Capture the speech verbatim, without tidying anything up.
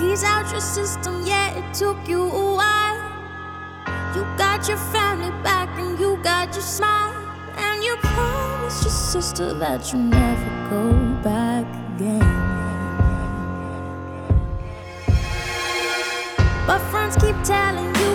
Ease out your system, yeah, it took you a while. You got your family back and you got your smile. And you promised your sister that you'll never go back again. But friends keep telling you